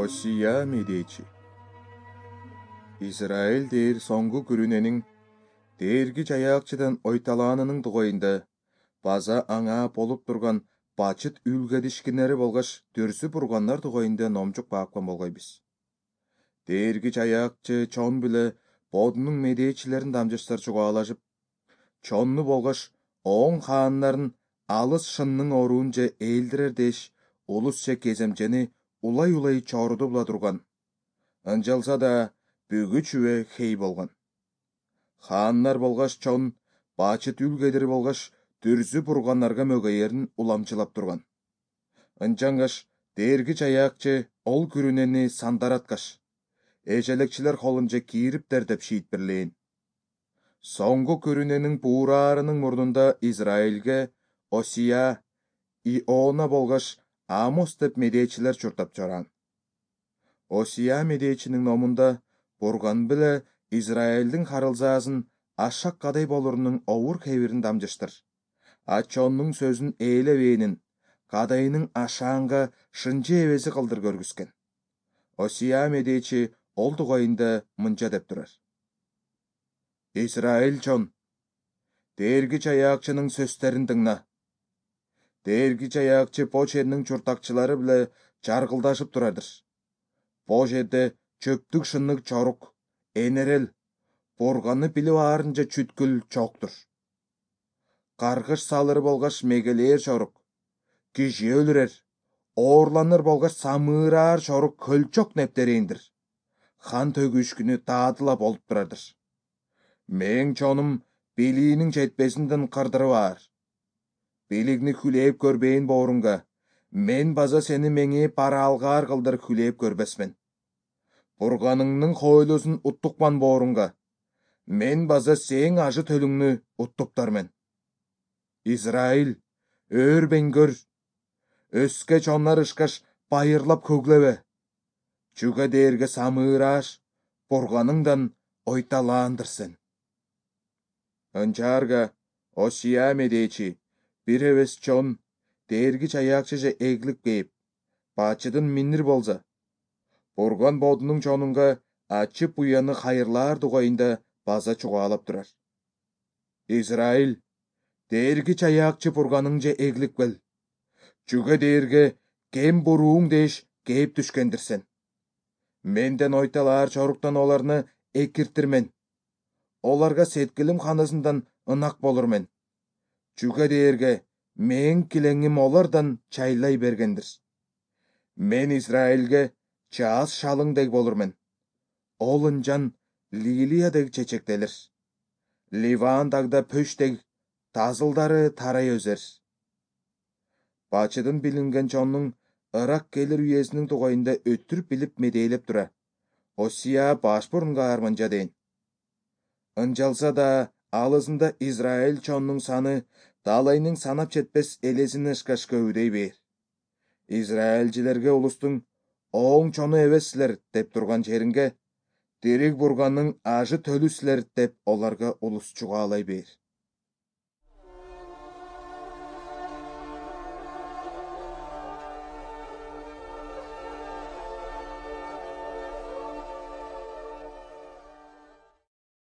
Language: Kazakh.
Осия медечи. Израиль дээр соңгу күрүненин дээрги жаякчыдан ойталаанынын тугайында база аңа болуп турган бачыт үлгедишкинери болгаш төрсү бурганнар тугайында номчук баапкан болгойбуз. Дээрги жаякчы чон биле бодунун медечилерин дамжыштар чугаалашып, чонну болгаш оң хааннарын алыс шынның оруунча элдирер деш улусча кеземчени улай чоруду була турган. Анжалса да бүгү чүве хей болгон. Хааннар болгаш чон бачыт үлгедери болгаш дүрзү бурганнарга мөгөйерин уламчылап турган. Анчаңгаш дээрги жаякчы ол күрүнени сандараткаш, эжелекчилер холунча кириптер деп шиитпирлейин. Соңгу күрүненин буураарынын мурдунда Израилге Осия, Иона болгаш Амос деп медечилер чуртап чораан. Осия медечинин номунда бурган биле Израилдин харылзаасын ашак кадай болурунун овур хебирин дамжыштыр. А чоннун сөзүн ээлебээнин, кадайынын ашаанга шынчы эбеси кылдыр көргүскен. Осия медечи ол тугайында мынча деп турар. Израиль чон, дээрги жаякчынын сөздөрүн тыңна. Дээрги жаякчы бо жернин чуртакчылары биле жаргылдашып турадыр. Бо жерде чөптүк шыннык чорук, энерел, бурганны билип аарынча чүткүл чоктур. Каргыш салыры болгаш мегелээр чорук, киши өлүрер, оорланыр болгаш самыыраар чорук көлчок нептерейиндир. Хан төгүшкүнү таадыла болуп турадыр. Мең чонум билиинин жетпесинден кырдырып аар. Билигни хүлээп көрбейин боорунга, мен база сени меңи пара алгаар кылдыр хүлээп көрбесмен. Бурганыңнын хойлосун уттукман боорунга, мен база сең ажы төлүңнү уттуктармен. Израиль, өөрбең көр, өскө чоннар ышкаш байырлап көглебе. Чуга дээрге самыырааш, бурганыңдан ойталаандыр сен. Анчаарга Осия медечи бир эбес чон дээрги жаякчыжа эглип кейип, бачыдын минир болза, бурган бодунун чонунга ачып уяны хайырлаар тугайында база чугаалап турар. Израиль, дээрги жаякчы бурганыңжа эглип кел. Чуга дээрге кем бурууң деш кейип түшкендир сен. Менден ойталаар чоруктан оларны экиртирмен. Оларга сеткилим ханасындан ынак болурмен. Чуга дээрге мен килеңим олардан чайлай бергендир. Мен Израилге чаас шалыңдек болурмен. Ол ынжан лилиядег чечектелер. Ливан тагда пөштег тазылдары тарай өзер. Бачыдын билинген чоннун ырак келир үйесинин тугайында өттүрүп билип медейлеп тура. Осия баш бурунга арманжа дейин. Анжалса да алысында Израиль чоннун саны далайнын санап жетпес элесин ышкаш көбүдей бээр. Израильчилерге улустун оң чону эбессилер деп турган жеринге дирик бурганның ажы төлүсүлер деп оларга улус чугаалай бээр.